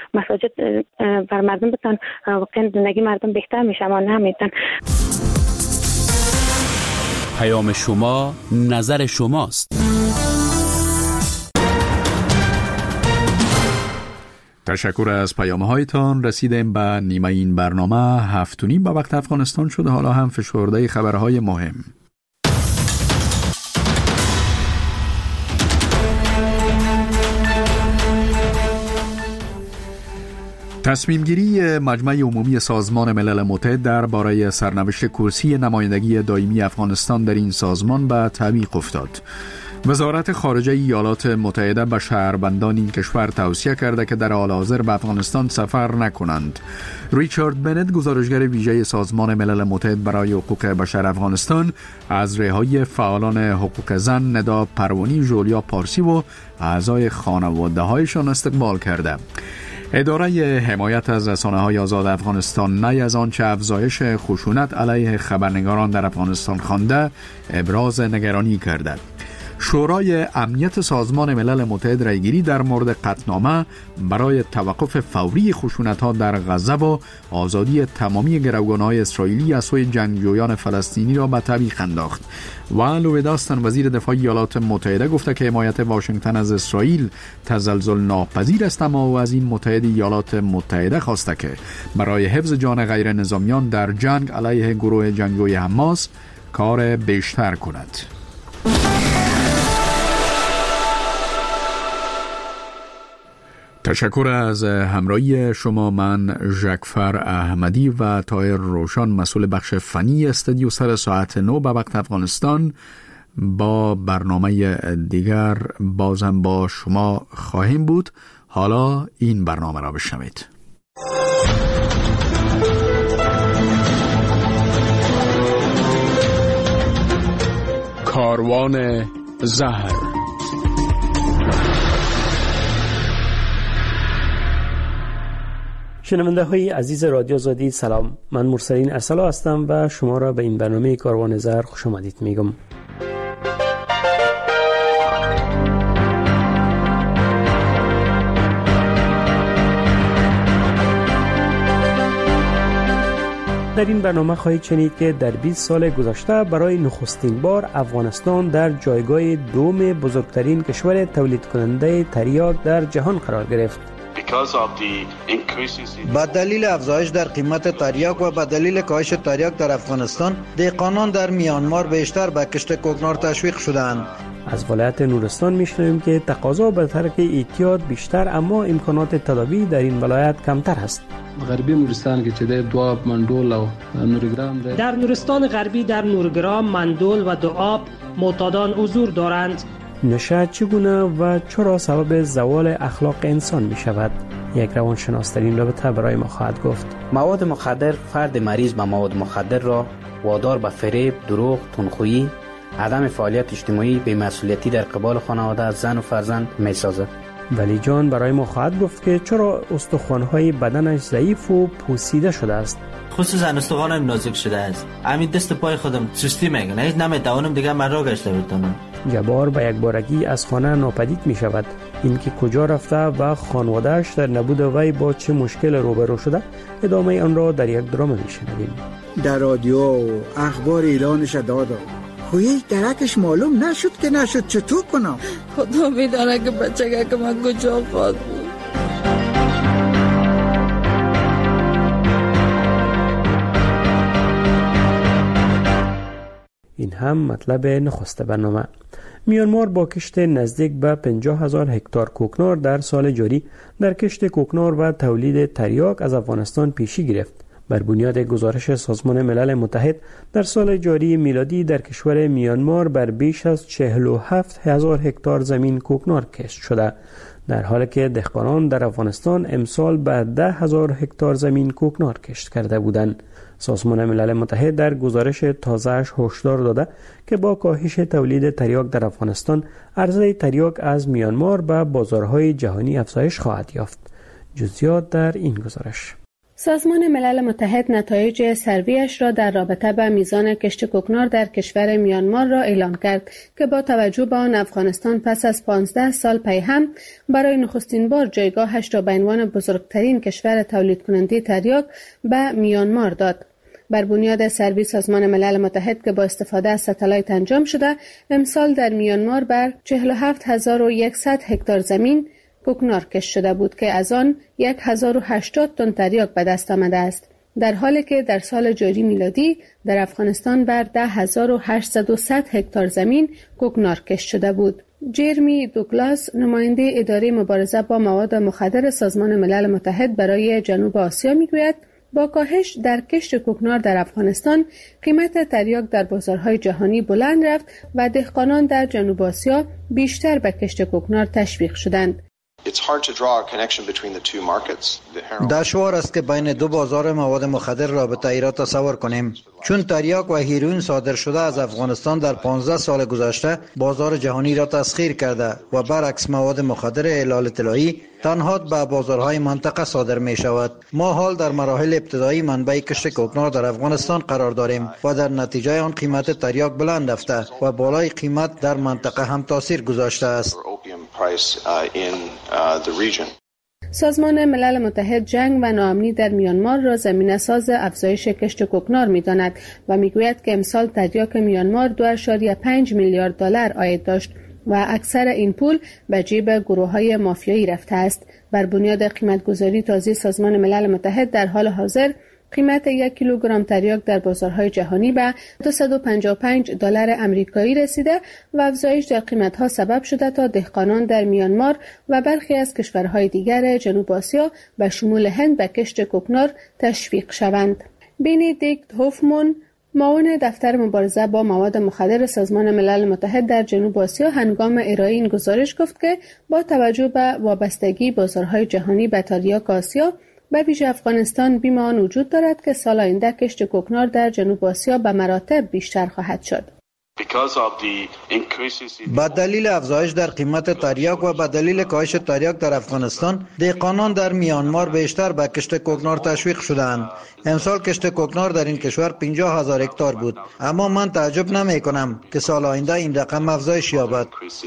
مساجد بر مردم بتن واقعا زندگی مردم بهتر میشه، اما نمیتن. پیام شما، نظر شماست. تشکر از پیام‌هایتان. رسیدیم به نیمه این برنامه. 7:30 به وقت افغانستان شده. حالا هم فشرده خبرهای مهم. تصمیم گیری مجمع عمومی سازمان ملل متحد درباره سرنوشت کرسی نمایندگی دائمی افغانستان در این سازمان به تعویق افتاد. وزارت خارجه ایالات متحده به شهروندان این کشور توصیه کرده که در حال حاضر به افغانستان سفر نکنند. ریچارد بنت، گزارشگر ویژه سازمان ملل متحد برای حقوق بشر افغانستان، از رهایی فعالان حقوق زن ندا پروانی، جولیا پارسی و اعضای خانواده‌هایشان استقبال کرده. اداره حمایت از رسانه‌های آزاد افغانستان نی از آنچه افزایش خشونت علیه خبرنگاران در افغانستان خوانده ابراز نگرانی کرده. شورای امنیت سازمان ملل متحد رایگیری در مورد قطعنامه برای توقف فوری خشونت‌ها در غزه و آزادی تمامی گروگان‌های اسرائیلی از سوی جنگجویان فلسطینی را به تعویق انداخت. و لوید آستن، وزیر دفاع ایالات متحده، گفته که حمایت واشنگتن از اسرائیل تزلزل ناپذیر است، اما او از این متحد ایالات متحده خواسته که برای حفظ جان غیر نظامیان در جنگ علیه گروه جنگجوی حماس کار بیشتر کند. تشکر از همراهی شما. من ژکفر احمدی و طاهر روشن، مسئول بخش فنی استودیو، سر ساعت 9 به وقت افغانستان با برنامه دیگر بازم با شما خواهیم بود. حالا این برنامه را بشنوید. کاروان زهر. شنونده های عزیز رادیو آزادی، سلام. من مرسلین ارسلا هستم و شما را به این برنامه کاروان زهر خوش آمدید میگم. در این برنامه خواهید شنید که در 20 سال گذشته برای نخستین بار افغانستان در جایگاه دوم بزرگترین کشور تولید کننده تریاک در جهان قرار گرفت. با دلیل افزایش در قیمت تریاک و با دلیل کاهش تریاک در افغانستان، دهقانان در میانمار بیشتر به کشت کوکنار تشویق شدند. از ولایت نورستان میشنویم که تقاضا به ترک اعتیاد بیشتر، اما امکانات تداوی در این ولایت کمتر است. غربی نورستان که چه دواب، مندول و نورگرام در نورستان غربی در نورگرام، مندول و دواب معتادان حضور دارند. نشه چگونه و چرا سبب زوال اخلاق انسان می شود؟ یک روانشناس در این رابطه برای ما خواهد گفت. مواد مخدر فرد مریض به مواد مخدر را وادار به فریب، دروغ، تندخویی، عدم فعالیت اجتماعی، بی‌مسئولیتی در قبال خانواده، زن و فرزند می سازد. ولی جان برای ما خواهد گفت که چرا استخوان‌های بدنش ضعیف و پوسیده شده است. خصوصا استخوانم نازک شده است. همین دست پای خودم سستی میگن. هیچ نمیتوانم دیگه من را گشته بتونم. جبار به یک بارگی از خانه ناپدید می شود. اینکه کجا رفته و خانواده‌اش در نبود وی با چه مشکل روبرو شده، ادامه آن را در یک درام میشنویم. در رادیو و اخبار اعلانش داده، خویی درکش معلوم نشد که نشد، چطور کنم؟ خدا میدانه که بچه که من کجا خواهد بود. این هم مطلب نخست برنامه. میانمار با کشت نزدیک به 50,000 هکتار کوکنار در سال جاری در کشت کوکنار و تولید تریاک از افغانستان پیشی گرفت. بر بنیاد گزارش سازمان ملل متحد در سال جاری میلادی در کشور میانمار بر بیش از 47,000 هکتار زمین کوکنار کشت شده، در حالی که دهقانان در افغانستان امسال به 10,000 هکتار زمین کوکنار کشت کرده بودند. سازمان ملل متحد در گزارش تازه‌اش هشدار داده که با کاهش تولید تریاک در افغانستان، عرضه تریاک از میانمار به بازارهای جهانی افزایش خواهد یافت. جزئیات در این گزارش. سازمان ملل متحد نتایج سرویش را در رابطه با میزان کشت کوکنار در کشور میانمار را اعلام کرد که با توجه به آن افغانستان پس از 15 سال پی هم برای نخستین بار جایگاهش را به عنوان بزرگترین کشور تولید کننده تریاک به میانمار داد. بر بنیاد سروی سازمان ملل متحد که با استفاده از ستلایت انجام شده، امسال در میانمار بر 47100 هکتار زمین کوکنار کشت شده بود که از آن 1080 تن تریاک به دست آمده است، در حالی که در سال جاری میلادی در افغانستان بر 10800 هکتار زمین کوکنار کشت شده بود. جرمی دوگلاس، نماینده اداره مبارزه با مواد مخدر سازمان ملل متحد برای جنوب آسیا میگوید با کاهش در کشت کوکنار در افغانستان، قیمت تریاک در بازارهای جهانی بلند رفت و دهقانان در جنوب آسیا بیشتر به کشت کوکنار تشویق شدند. دشوار است که بین دو بازار مواد مخدر رابطه ای را تصور کنیم، چون تریاک و هیروئین صادر شده از افغانستان در 15 سال گذشته بازار جهانی را تسخیر کرده و برعکس مواد مخدر هلال طلایی تنها به بازارهای منطقه صادر می شود. ما حال در مراحل ابتدایی منبع کشت کوکنار در افغانستان قرار داریم و در نتیجه آن قیمت تریاک بلند رفته و بالای قیمت در منطقه هم تاثیر گذاشته است. سازمان ملل متحد جنگ و ناامنی در میانمار را زمینه ساز افزایش کشت کوکنار می‌داند و میگوید که امسال تریاک میانمار 2.5 میلیارد دلار عاید داشت و اکثر این پول به جیب گروه‌های مافیایی رفته است. بر بنیاد قیمت‌گذاری تازه سازمان ملل متحد در حال حاضر قیمت 1 کیلوگرم تریاک در بازارهای جهانی به 255 دلار آمریکایی رسیده و افزایش در قیمت‌ها سبب شده تا دهقانان در میانمار و برخی از کشورهای دیگر جنوب آسیا به شمول هند به کشت کوکنار تشویق شوند. بندیکت هوفمان، معاون دفتر مبارزه با مواد مخدر سازمان ملل متحد در جنوب آسیا، هنگام ارائه این گزارش گفت که با توجه به وابستگی بازارهای جهانی به تریاک آسیا، به ویژه افغانستان، بیم آن وجود دارد که سال آینده کشت کوکنار در جنوب آسیا به مراتب بیشتر خواهد شد. با دلیل افزایش در قیمت تریاک و با دلیل کاهش تریاک در افغانستان، دهقانان در میانمار بیشتر به کشت کوکنار تشویق شدند. امسال کشت کوکنار در این کشور 50,000 هکتار بود، اما من تعجب نمی کنم که سال آینده این رقم افزایش یابد.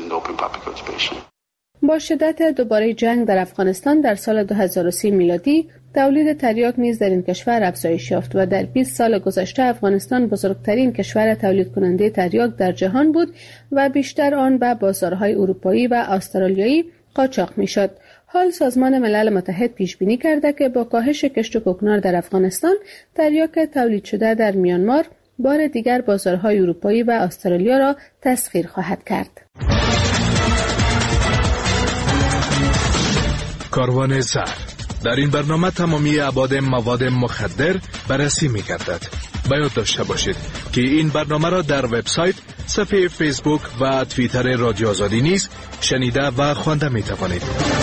با شدت دوباره جنگ در افغانستان در سال 2030 میلادی، تولید تریاک نیز در این کشور افزایش یافت و در 20 سال گذشته افغانستان بزرگترین کشور تولید کننده تریاک در جهان بود و بیشتر آن به بازارهای اروپایی و استرالیایی قاچاق میشد. حال سازمان ملل متحد پیش بینی کرده که با کاهش کشت کوکنار در افغانستان، تریاک تولید شده در میانمار بار دیگر بازارهای اروپایی و استرالیا را تسخیر خواهد کرد. کاروان زهر. در این برنامه تمامی ابعاد مواد مخدر بررسی می‌گردد. باید داشته باشید که این برنامه را در وبسایت، صفحه فیسبوک و توییتر رادیو آزادی نیز شنیده و خوانده می‌توانید.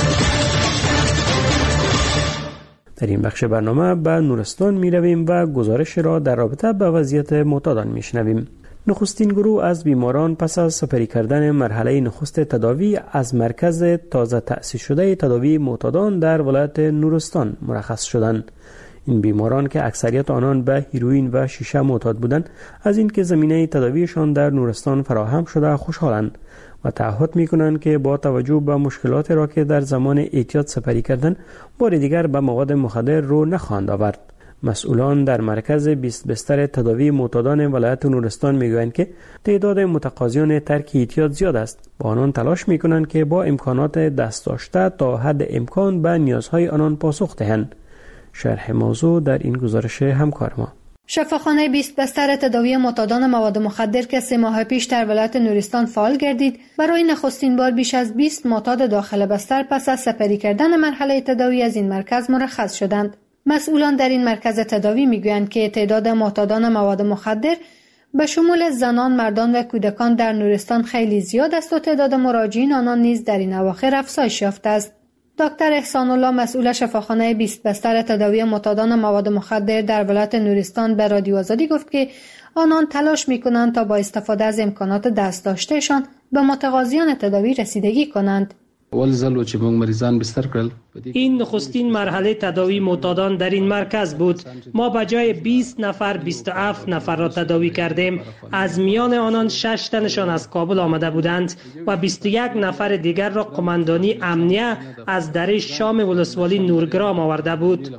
در این بخش برنامه به نورستان می‌رویم و گزارش را در رابطه با وضعیت معتادان می‌شنویم. نخستین گروه از بیماران پس از سپری کردن مرحله نخست تداوی از مرکز تازه تأسیس شده تداوی معتادان در ولایت نورستان مرخص شدند. این بیماران که اکثریت آنان به هیروئین و شیشه معتاد بودند، از اینکه زمینه تداویشان در نورستان فراهم شده خوشحالند و تعهد می‌کنند که با توجه به مشکلات را که در زمان اعتیاد سپری کردند، بار دیگر به مواد مخدر رو نخواهند آورد. مسئولان در مرکز 20 بستر تداوی معتادان ولایت نورستان میگویند که تعداد متقاضیان ترک اعتیاد زیاد است. با آنان تلاش میکنند که با امکانات دست داشته تا حد امکان به نیازهای آنان پاسخ دهند. شرح موضوع در این گزارش همکار ما. شفاخانه 20 بستر تداوی معتادان مواد مخدر که 3 ماه پیش در ولایت نورستان فعال گردید، برای نخستین بار بیش از 20 معتاد داخل بستر پس از سپری کردن مرحله تداوی از این مرکز مرخص شدند. مسئولان در این مرکز تداوی میگویند که تعداد معتادان مواد مخدر به شمول زنان، مردان و کودکان در نورستان خیلی زیاد است و تعداد مراجعین آنان نیز در این اواخر افزایش یافته است. دکتر احسان الله، مسئول شفاخانه 20 بستر تداوی معتادان مواد مخدر در ولایت نورستان، به رادیو آزادی گفت که آنان تلاش میکنند تا با استفاده از امکانات دست داشتهشان به متقاضیان تداوی رسیدگی کنند. این نخستین مرحله تداوی معتادان در این مرکز بود. ما به جای 20 نفر 27 نفر را تداوی کردیم. از میان آنان 6 تنشان از کابل آمده بودند و 21 نفر دیگر را قماندانی امنیه از دره شام ولسوالی نورگرام آورده بود.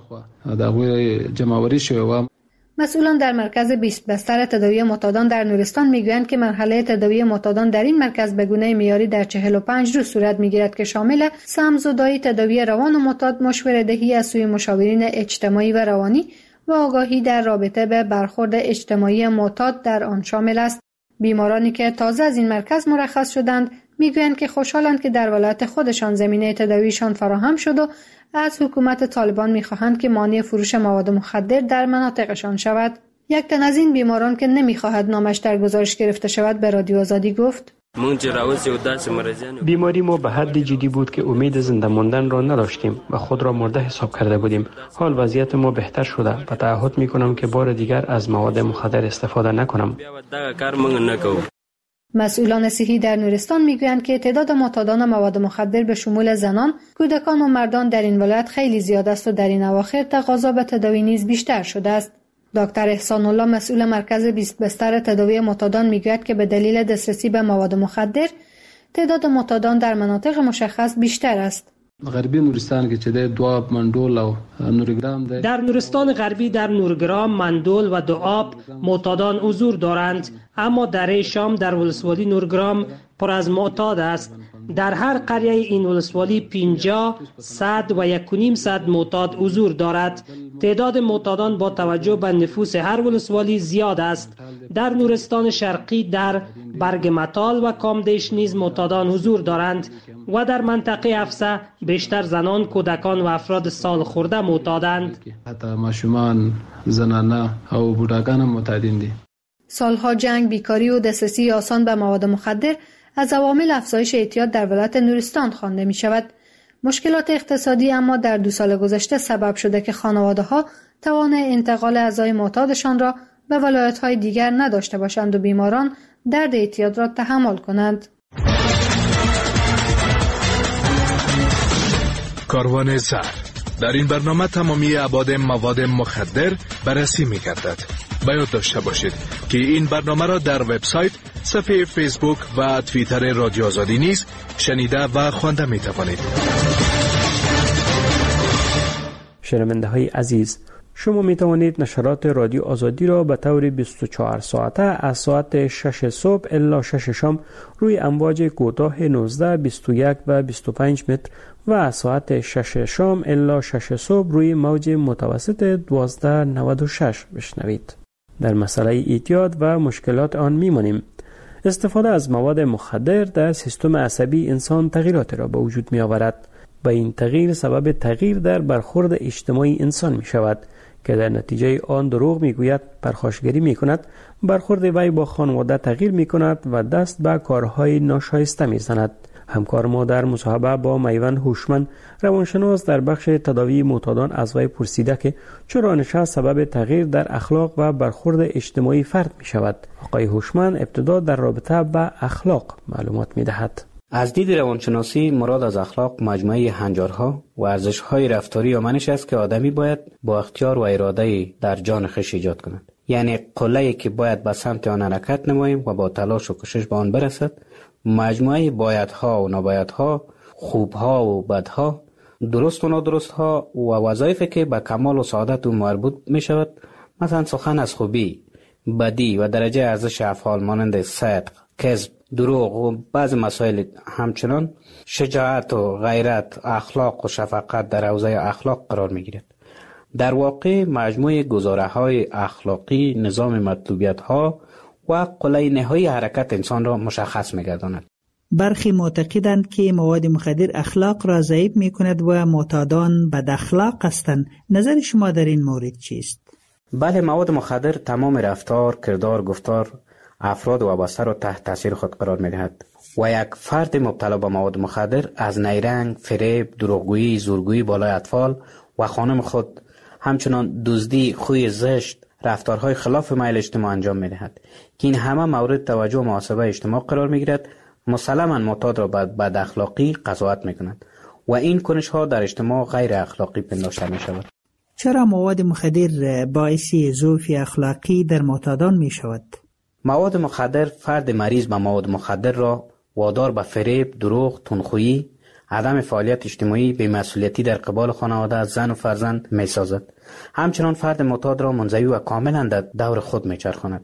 مسئولان در مرکز 20 بستر تداوی معتادان در نورستان میگویند که مرحله تداوی معتادان در این مرکز به گونه معیاری در 45 روز صورت میگیرد که شامل سم‌زدایی، تداوی روان و معتاد، مشوره‌دهی از سوی مشاورین اجتماعی و روانی و آگاهی در رابطه به برخورد اجتماعی معتاد در آن شامل است. بیمارانی که تازه از این مرکز مرخص شدند میگویند که خوشحالند که در ولایت خودشان زمینه تداویشان فراهم شد و از حکومت طالبان میخواهند که مانع فروش مواد مخدر در مناطقشان شود. یک تن از این بیماران که نمیخواهد نامش در گزارش گرفته شود به رادیو آزادی گفت: بیماری ما به حد جدی بود که امید زنده ماندن را نداشتیم و خود را مرده حساب کرده بودیم. حال وضعیت ما بهتر شده و تعهد میکنم که بار دیگر از مواد مخدر استفاده نکنم. مسئولان صحی در نورستان میگویند که تعداد معتادان مواد مخدر به شمول زنان، کودکان و مردان در این ولایت خیلی زیاد است و در این اواخر تقاضا به تداوی نیز بیشتر شده است. دکتر احسان الله مسئول مرکز 20 بستر تداوی معتادان میگوید که به دلیل دسترسی به مواد مخدر تعداد معتادان در مناطق مشخص بیشتر است. غربی نورستان که چه دواب، مندول و نورگرام ده. در نورستان غربی در نورگرام، مندول و دواب معتادان حضور دارند، اما دره شام در ولسوالی نورگرام پر از معتاد است. در هر قریه این ولسوالی 50 100 و 1.5 معتاد حضور دارد. تعداد معتادان با توجه به نفوس هر ولسوالی زیاد است. در نورستان شرقی در برگمتال و کامدیش نیز معتادان حضور دارند و در منطقه افسه بیشتر زنان، کودکان و افراد سال خورده معتادند. حتی ماشومان، زنانه و بوډاګان معتادین دي. سالها جنگ، بیکاری و دسترسی آسان به مواد مخدر از عوامل افزایش اعتیاد در ولایت نورستان خوانده می شود. مشکلات اقتصادی اما در 2 سال گذشته سبب شده که خانواده‌ها توان انتقال اعضای معتادشان را به ولایت‌های دیگر نداشته باشند و بیماران درد اعتیاد را تحمل کنند. کاروان زهر در این برنامه تمامی ابعاد مواد مخدر بررسی می‌گردد. باید داشته باشید که این برنامه را در وبسایت، صفحه فیسبوک و توییتر رادیو آزادی نیز شنیده و خوانده می‌توانید. شنونده های عزیز، شما می توانید نشرات رادیو آزادی را به طور 24 ساعته از ساعت 6 صبح الی 6 شام روی امواج کوتاه 19، 21 و 25 متر و از ساعت 6 شام الی 6 صبح روی موج متوسط 1296 بشنوید. در مسئله اعتیاد و مشکلات آن میمانیم. استفاده از مواد مخدر در سیستم عصبی انسان تغییرات را به وجود می آورد. و این تغییر سبب تغییر در برخورد اجتماعی انسان می شود که در نتیجه آن دروغ می گوید، پرخاشگری می کند، برخورد وی با خانواده تغییر می کند و دست به کارهای ناشایسته می زند. همکار ما در مصاحبه با میوند هوشمند روانشناس در بخش تداوی معتادان از وی پرسیده که چرا نشست سبب تغییر در اخلاق و برخورد اجتماعی فرد می شود. آقای هوشمند ابتدا در رابطه با اخلاق معلومات می دهد. از دید روانشناسی مراد از اخلاق مجموعه هنجارها و ارزش‌های رفتاری و منش است که آدمی باید با اختیار و اراده در جان خویش ایجاد کند. یعنی قله‌ای که باید به سمت آن حرکت نماییم و با تلاش و کوشش به آن برسد. مجموعه بایدها و نبایدها، خوبها و بدها، درست و نادرستها و وظایفی که به کمال و سعادت او مربوط می شود. مثلا سخن از خوبی، بدی و درجه ارزش افعال مانند صدق، کذب، دروغ و بعض مسائل، همچنان شجاعت و غیرت، اخلاق و شفقت در حوزه اخلاق قرار می گیرد. در واقع مجموعه گزاره‌های اخلاقی نظام مطلوبیت‌ها و قله نهایی حرکت انسان را مشخص می گرداند. برخی معتقدند که مواد مخدر اخلاق را ضعیف می کند و معتادان بد اخلاق هستند. نظر شما در این مورد چیست؟ بله، مواد مخدر تمام رفتار، کردار، گفتار افراد وابسته را تحت تاثیر خود قرار می دهد و یک فرد مبتلا به مواد مخدر از نیرنگ، فریب، دروغگویی، زورگویی بالای اطفال و خانم خود، همچنان دزدی، خوی زشت، رفتارهای خلاف میل اجتماع انجام می دهد که این همه مورد توجه و محاسبه اجتماع قرار می گیرد مسلماً معتاد را به بد اخلاقی قضاوت میکنند و این کنش ها در اجتماع غیر اخلاقی پنداشته می شود. چرا مواد مخدر باعث ضعف اخلاقی در معتادان می شود؟ مواد مخدر فرد مریض به مواد مخدر را وادار به فریب، دروغ، تندخویی، عدم فعالیت اجتماعی، بی‌مسئولیتی در قبال خانواده، زن و فرزند می سازد. همچنان فرد معتاد را منزوی و کاملا در دور خود می چرخاند.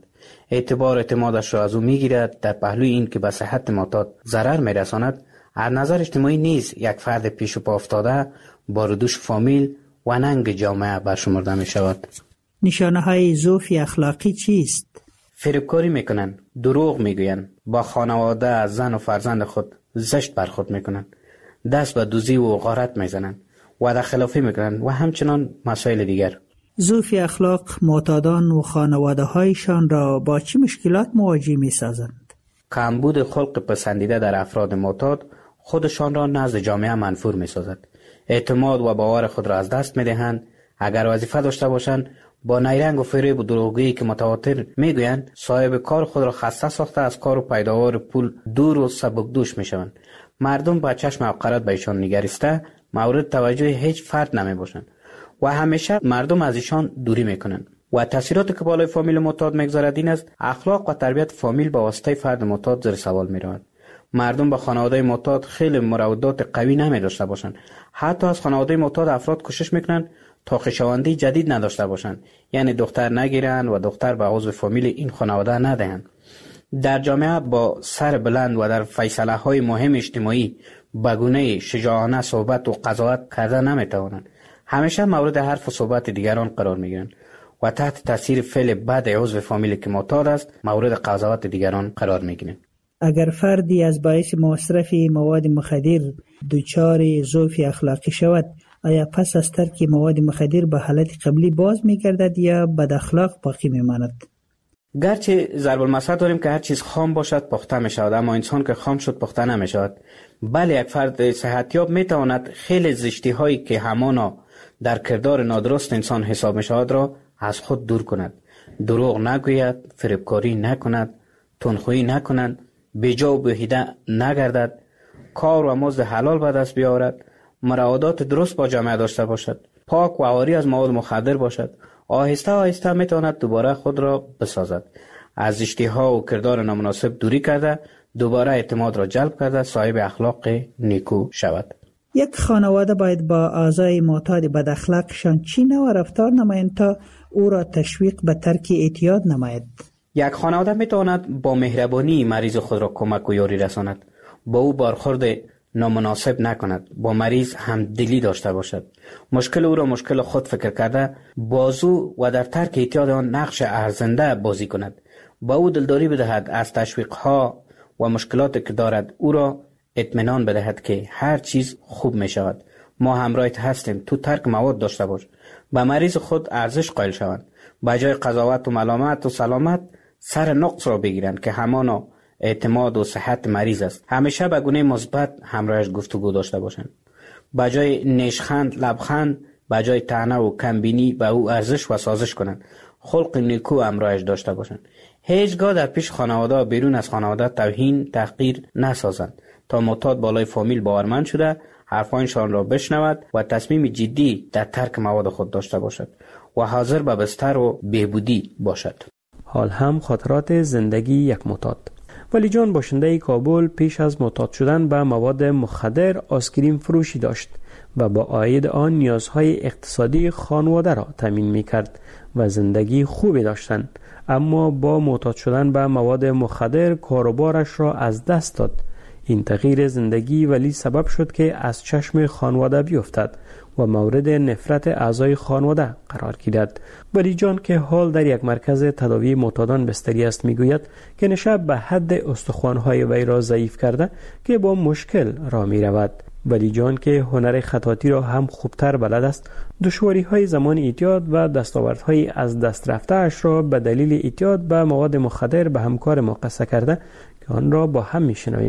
اعتمادش را از او می گیرد. در پهلوی این که به صحت معتاد ضرر می رساند، از نظر اجتماعی نیز یک فرد پیش و پا افتاده، باردوش فامیل و ننگ جامعه برشمرده می شود. نشانه های ضعف اخلاقی چیست؟ فریبکاری می کنند، دروغ می گویند، با خانواده، زن و فرزند خود زشت برخورد می کنند، دست به دزدی و غارت می زنند، وعده خلافی می کنند و همچنان مسائل دیگر. ضعف اخلاق معتادان و خانواده هایشان را با چه مشکلات مواجه می سازند؟ کمبود خلق پسندیده در افراد معتاد خودشان را نزد جامعه منفور می سازد. اعتماد و باور خود را از دست می دهند. اگر وظیفه داشته باشند، با نیرنگ و فریب و دروغگویی که متواتر می گویند، صاحب کار خود را خسته ساخته از کار و پیداوار پول دور و سبکدوش می شوند. مردم با چشم حقارت به ایشان نگریسته مورد توجه هیچ فرد نمی باشند و همیشه مردم از ایشان دوری می کنند. و تاثیراتی که بالای فامیل معتاد میگذارد این است: اخلاق و تربیت فامیل با واسطه فرد معتاد زیر سوال می رود. مردم با خانواده معتاد خیلی مراودات قوی نمی داشته باشند. حتی از خانواده معتاد افراد کوشش میکنند تا خویشاوندی جدید نداشته باشند، یعنی دختر نگیرند و دختر به عضو فامیل این خانواده ندهند. در جامعه با سر بلند و در فیصله های مهم اجتماعی به گونه شجاعانه صحبت و قضاوت کرده نمیتوانند. همیشه مورد حرف و صحبت دیگران قرار میگیرند و تحت تاثیر فعل بد عضو فامیل که معتاد است مورد قضاوت دیگران قرار میگیرند. اگر فردی از باعث مصرف مواد مخدر دچار ضعف اخلاقی شود، آیا پس از ترک مواد مخدر به حالت قبلی باز میگردد یا بد اخلاق باقی میماند؟ گرچه ضرب المثل داریم که هر چیز خام باشد پخته می شود، اما انسان که خام شد پخته نمی شود. بله، یک فرد صحتیاب می تواند خیلی زشتی هایی که همانا در کردار نادرست انسان حساب می شود را از خود دور کند. دروغ نگوید، فریبکاری نکند، تندخویی نکند، بیجا و بیهوده نگردد، کار و مزد حلال به دست بیاورد، مراودات درست با جامعه داشته باشد، پاک و عاری از مواد مخدر باشد. آهسته آهسته میتواند دوباره خود را بسازد. از زشتی‌ها و کردار نامناسب دوری کرده، دوباره اعتماد را جلب کرده، صاحب اخلاق نیکو شود. یک خانواده باید با اعضای معتاد بد اخلاقشان چی نوع رفتار نمایند تا او را تشویق به ترک اعتیاد نماید؟ یک خانواده میتواند با مهربانی مریض خود را کمک و یاری رساند، با او برخورد نامناسب نکند، با مریض همدلی داشته باشد، مشکل او را مشکل خود فکر کرده بازو و در ترک اعتیاد آن نقش ارزنده بازی کند، با او دلداری بدهد، از تشویق‌ها و مشکلاتی که دارد او را اطمینان بدهد که هر چیز خوب می شود، ما همراهت هستیم، تو ترک مواد داشته باش. به مریض خود ارزش قائل شوند، به جای قضاوت و ملامت و سلامت سر نقص را بگیرند که همانا اعتماد و صحت مریض است. همیشه به گونه مثبت همراهش گفتگو داشته باشند. به جای نیشخند، لبخند، به جای طعنه و کمبینی به او ارزش و سازش کنند. خلق نیکو همراهش داشته باشند. هیچگاه در پیش خانواده و بیرون از خانواده توهین، تحقیر نسازند تا معتاد بالای فامیل باورمند شده حرفانشان را بشنود و تصمیم جدی در ترک مواد خود داشته باشد و حاضر به بستر و بهبودی باشد. حال هم خاطرات زندگی یک معتاد. ولی جان باشنده کابل پیش از معتاد شدن به مواد مخدر آیسکریم فروشی داشت و با عاید آن نیازهای اقتصادی خانواده را تامین می‌کرد و زندگی خوبی داشتند. اما با معتاد شدن به مواد مخدر کاروبارش را از دست داد. این تغییر زندگی ولی سبب شد که از چشم خانواده بیفتد و مورد نفرت اعضای خانواده قرار گیرد. ولی جان که حال در یک مرکز تداوی معتادان بستری است میگوید که نشب به حد استخوان‌های وی را ضعیف کرده که با مشکل را می رود. ولی جان که هنر خطاطی را هم خوبتر بلد است، دشواری‌های زمان اعتیاد و دستاوردهای از دست رفته اش را به دلیل اعتیاد به مواد مخدر به همکار ما قصه کرده که آن را با هم میشنویم.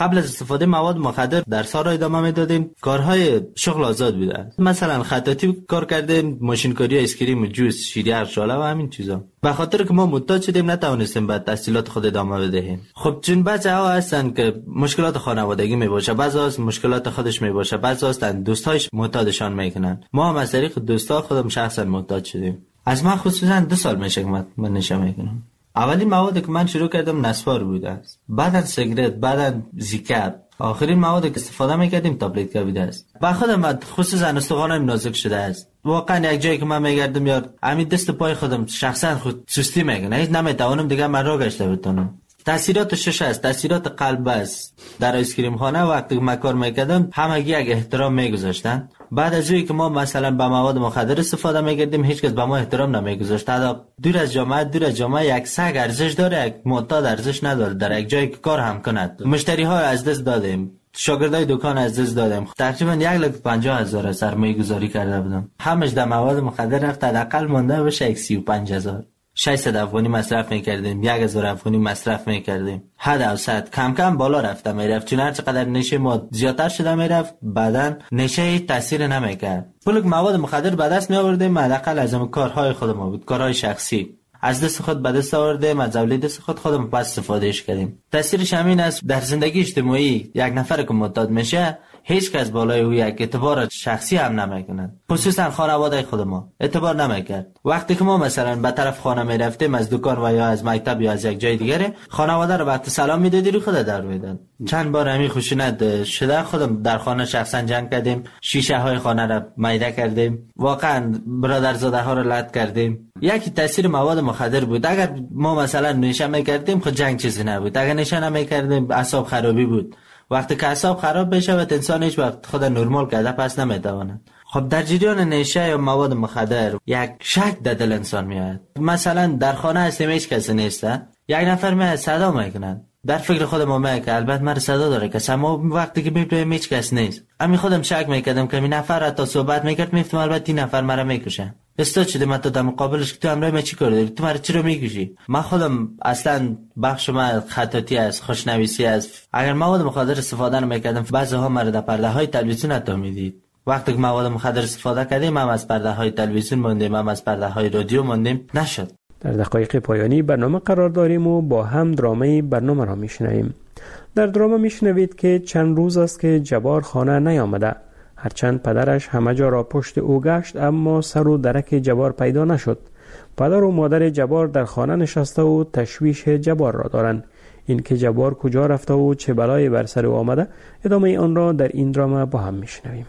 قبل از استفاده مواد مخدر درس ها را ادامه میدادیم، کارهای شغل آزاد بوده. مثلا خطاطی کار کردیم، ماشینکاری، اسکریم، جوس، شیری، شاله و همین چیزا. به خاطر که ما محتاج شدیم نتوانستیم به تحصیلات خود ادامه بدهیم. خب چون بچه‌ها هستن که مشکلات خانوادگی میباشه، بعضی‌هاست مشکلات خودش میباشه، بعضی هستن دوستایش معتادشان میکنن. ما هم از طریق دوستا خودم شخصا معتاد شدیم. از من خصوصا 2 سال میشه که من نشه میکنم. اولین موادی که من شروع کردم نسوار بوده است، بعدن سیگرت، بعدن زیکر، آخرین موادی که استفاده میکردیم تابلت بوده است. با خودم خصوصا استخوانم نازک شده است. واقعا یک جایی که من میگردم یار همین دست پای خودم شخصا خود سستی میکنه، هیچ نمیتوانم دیگه من را گشته بتونم. تاثیرات شش است، تاثیرات قلب است. در آیسکریم خانه وقتی که من کار میکردم همگی یک احترام میگذاشتن. بعد از اینکه ما مثلا با مواد مخدر استفاده میکردیم هیچ کس به ما احترام نمیگذاشت. تا دور از جامعه یک سگ ارزش داره، یک معتاد ارزش نداره. در یک جایی که کار هم کند مشتری ها از دست دادیم، شاگردای دکان از دست دادیم. تقریبا 1,50,000 سرمایه گذاری کرده بودم، همش در مواد مخدر رفت. حداقل مونده بشه 35,000. 600 افغانی مصرف میکردیم، 1,000 افغانی مصرف میکردیم. حد اوسط کم کم بالا رفته میرفت، چون هر چقدر نشه ما زیادتر شده میرفت بعدن نشه تاثیر نمیکرد. پول مواد مخدر به دست می آوردیم، حداقل از اون کارهای خود ما بود، کارهای شخصی از دست خود به دست آوردیم، از اولید دست خودمون پس استفادهش کردیم. تاثیرش همین است در زندگی اجتماعی یک نفر که معتاد میشه هیچ کس بالای او یک اعتبار شخصی هم نمیکنند، خصوصا خانواده خود ما اعتبار نمیکرد. وقتی که ما مثلا به طرف خانه میرفتیم از دکان و یا از مکتب یا از یک جای دیگه، خانواده رو وقتی سلام میدادی رو خود در میدن. چند بار همین خشونت شده، خودم در خانه شخصا جنگ کردیم، شیشه های خانه را میده کردیم، واقعا برادرزاده ها رو لط کردیم. یکی تاثیر مواد مخدر بود. اگر ما مثلا نشه میکردیم خود جنگ چیزی نبود، اگر نشه نمیکردیم اعصاب خرابی بود. وقتی که اعصاب خراب بشه و انسان هیچ وقت خود نرمال کرده پس نمیتواند. خب در جریان نشه یا مواد مخدر یک شک در دل انسان میاد. مثلا در خانه هستیم هیچ کسی نیست، یک نفر میاد صدا میکنن، در فکر خودم میگم که البته من صدا داره که اما وقتی که میبینم هیچ کس نیست، امی خودم شک میکردم که این نفر تا صحبت میکرد میفتم البته این نفر مرا میکشه. استاد شده من تو در مقابلش که تو امروز من چی کردی، تو مرا چرا میکشی؟ من خودم اصلا بخش من خطاطی است، خوشنویسی است. اگر مواد مخدر استفاده نمیکردم بعضی‌ها مرا در پرده های تلویزیون حتی میدید. وقتی که مواد مخدر استفاده کردیم هم از پرده های تلویزیون موندیم، هم از پرده های رادیو موندیم، نشد. در دقایق پایانی برنامه قرار داریم و با هم درامه برنامه را میشنویم. در درامه میشنوید که چند روز است که جبار خانه نیامده. هرچند پدرش همه جا را پشت او گشت اما سر و درک جبار پیدا نشد. پدر و مادر جبار در خانه نشسته و تشویش جبار را دارند. این که جبار کجا رفته و چه بلایی بر سر او آمده، ادامه آن را در این درامه با هم میشنویم.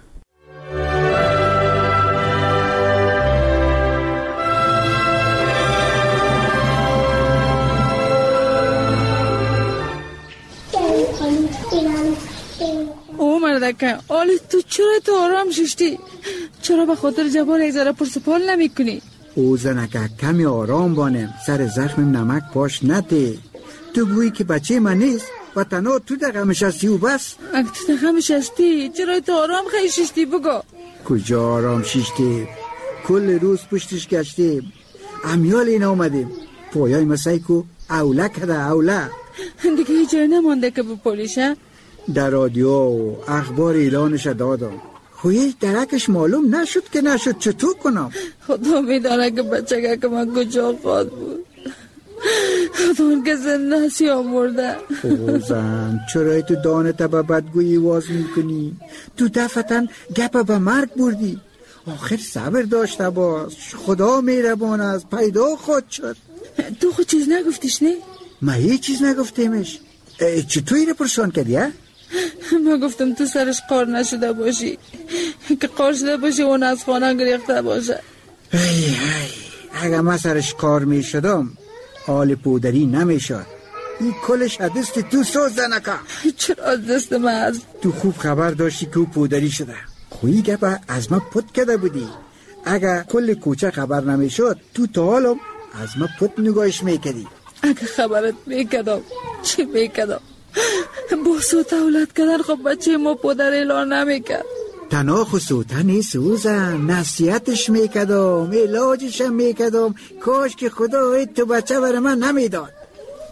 مردکه آلی تو چرا تو آرام ششتی؟ چرا به خاطر جبار یک ذره پرسپال نمی کنی؟ او زنکه کمی آرام بانم، سر زخمم نمک پاش نده. تو گویی که بچه من نیست و تنها تو در غمش هستی و بس. اگه تو در غمش هستی چرا تو آرام خیلی ششتی بگو؟ کجا آرام ششتی؟ کل روز پشتش گشتیم، امیال این آمدیم، پایای مسایکو اوله کده اوله. دیگه هیچ جای نمانده که بپولیشه؟ در رادیو و اخبار اعلانش دادم، خویش درکش معلوم نشد که نشد، چطور کنم؟ خدا میدانه که بچه که من کجا خواد بود، خدا که زنده هست یا مرده. زن چرا تو دانت به بدگویی واز میکنی؟ تو دفتن گپ به مرگ بردی، آخر صبر داشته باش، خدا مهربان است، پیدا خود شد. تو خود چیز نگفتیش نه؟ من هیچ چیز نگفتیمش. چطور اینو پرسان کردی ها؟ من گفتم تو سرش قار نشده باشی، که قار شده باشی اون از خانه گریخته باشه. اگه من سرش قار می شدم آل پودری نمی شد. این کلش دست تو سوز زنکا. چرا از دست من هست؟ تو خوب خبر داشتی که او پودری شده، خویی گفت از من پود کده بودی. اگه کل کوچه خبر نمی شد تو تا حالم از من پود نگاهش می کدی. اگه خبرت میکدم چی میکدم؟ با سوتا اولاد کدن خب بچه ما پدر اعلان نمیکد. تنها خسوتا نیست اوزن، نصیحتش میکدم، علاجشم میکدم. کاش که خدا تو بچه برای من نمیداد.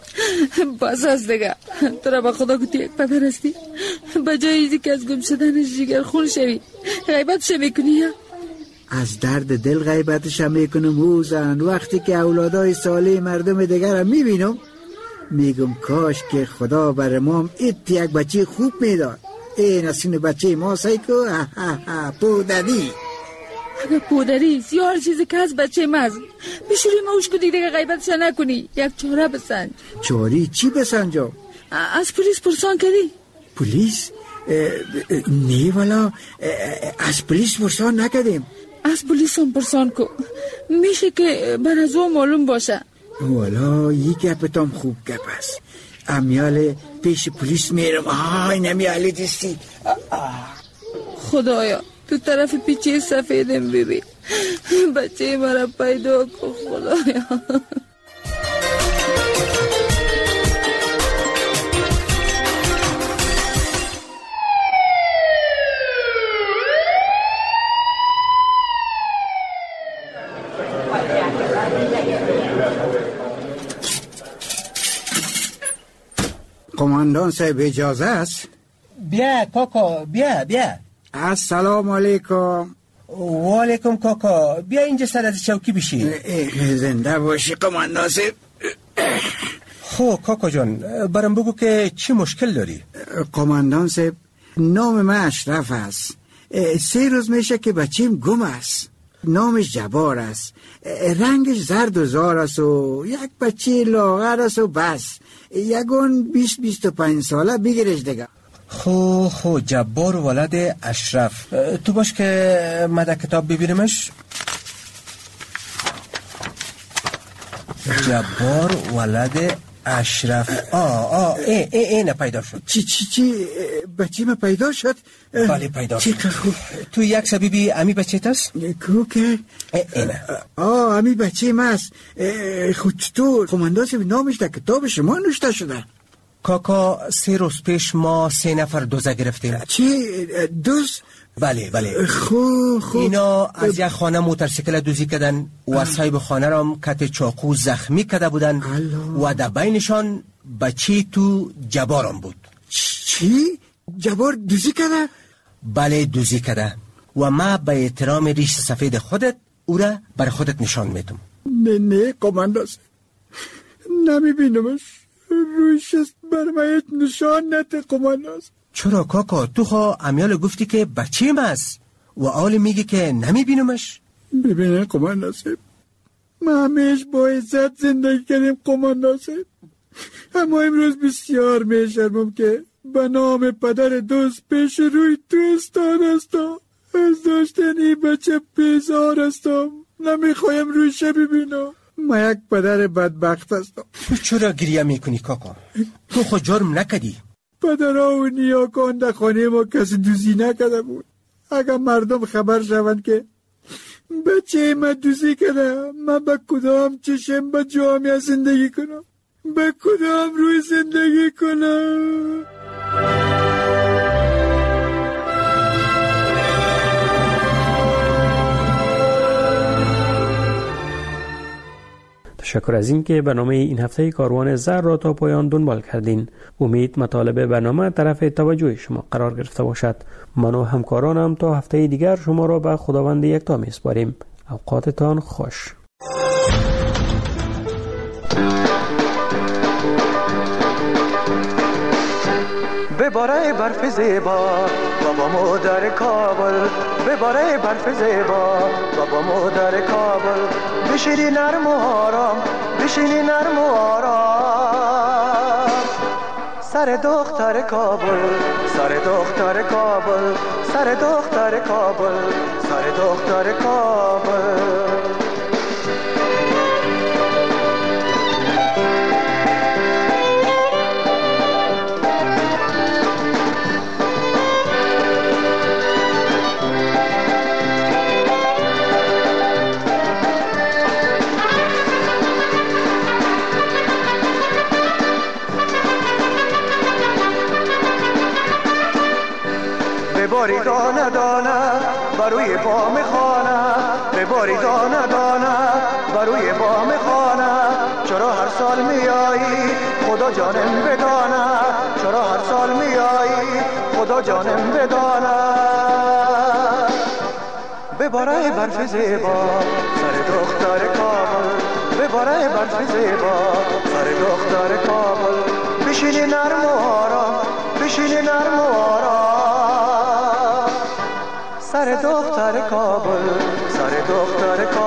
بس از دیگه تو را به خدا که تو یک پدر هستی به جای ایزی که از گم شدن جگر خون شوی غیبتش میکنی. از درد دل غیبتش میکنم اوزن. وقتی که اولادای ساله مردم دیگر هم میبینم میگم کاش که خدا بر مام ایت یک بچه خوب میداد. این اصین بچه ما سایکو پودری. اگه پودری یا هر چیزی که از بچه ماست بشوری موش که دیگه غیبتش نکنی. یک چاره بسنج. چاری چی بسنجم؟ از پلیس پرسان کردی؟ پلیس؟ نه والا از پلیس پرسان نکردیم. از پلیس هم پرسان کو میشه که بر از او معلوم باشه. والا یک گپتام خوب گپ است. امیال پیش پلیس میرم. این امیالی دستی. خدایا تو طرف پیچه سفیدم ببین بچه مرا پیدا کن خدایا. قماندان صاحب اجازه است؟ بیا کاکا بیا. السلام علیکم. و علیکم کاکا. بیا اینجا سر از چوکی بشی. زنده باشی قماندان صاحب. خب کاکا جان برام بگو که چی مشکل داری؟ قماندان صاحب نام من اشرف است. 3 روز میشه که بچیم گم است. نامش جبار است. رنگش زرد و زار است و یک بچه لاغر است و بس. یگون 20-25 ساله بگیرش دیگه. خو جبار ولد اشرف. تو باش که مده کتاب ببینمش. جبار ولد اشرف. اینه پیدا شد. چی بچه ما پیدا شد؟ بله پیدا شد. تو یک سبیبی امی بچه تست؟ که اینه. امی بچه ما است. خود چطور؟ قماندان صاحب نامش در کتاب شما نوشته شده. کاکا 3 روز پیش ما 3 نفر دوزه گرفتیم. چی؟ دوز؟ بله. خوب اینا از یک خانه موتورسیکل دوزی کردن و صاحب خانه را کت چاقو زخمی کرده بودن و در بینشان بچه تو جبارم بود. چی؟ جبار دوزی کرده؟ بله دوزی کرده و ما به احترام ریش سفید خودت او را بر خودت نشان میدم. نه قماندان نمیبینمش. رویش است برمایت نشان نده قماندان. چرا کاکا تو خواه امیال گفتی که بچه ما است و آل میگی که نمیبینمش؟ ببینه قماندان صاحب ما همیش با عزت زندگی کردیم قماندان صاحب. اما امروز بسیار میشرمم که به نام پدر دوست پیش روی تو استادستم. از داشتن این بچه بیزار هستم. نمیخوایم رویش ببینم. ما یک پدر بدبخت هستم. تو چرا گریه میکنی کاکا؟ تو خود جرم نکدی. پدرها و نیاکان در خانه ما کسی دوزی نکده بود. اگر مردم خبر شوند که بچه ما دوزی کرده من به کدام چشم به جامعه زندگی کنم؟ به کدام روی زندگی کنم؟ تشکر از این که برنامه این هفته کاروان زر را تا پایان دنبال کردین. امید مطالب برنامه طرف توجه شما قرار گرفته باشد. من و همکارانم تا هفته دیگر شما را به خداوند یکتا میسپاریم. اوقاتتان خوش. بباره برف زیبا بابا مادر کابل، بباره برف زیبا بابا مادر کابل، بشینی نرم و آرام، بشینی نرم و آرام، سر دختر کابل، سر دختر کابل، سر دختر کابل، سر دختر کابل. بباری دانه دانه بروی بام خانه، بباری دانه دانه بروی بام خانه، چرا هر سال میایی خدا جانم بدانه چرا هر سال میایی خدا جانم بدانه بباره برف زیبا سر دختر کابل بباره برف زیبا سر دختر کابل بشینی نرم و آرام بشینی نرم و آرام سر دختر کابل سر دختر کابل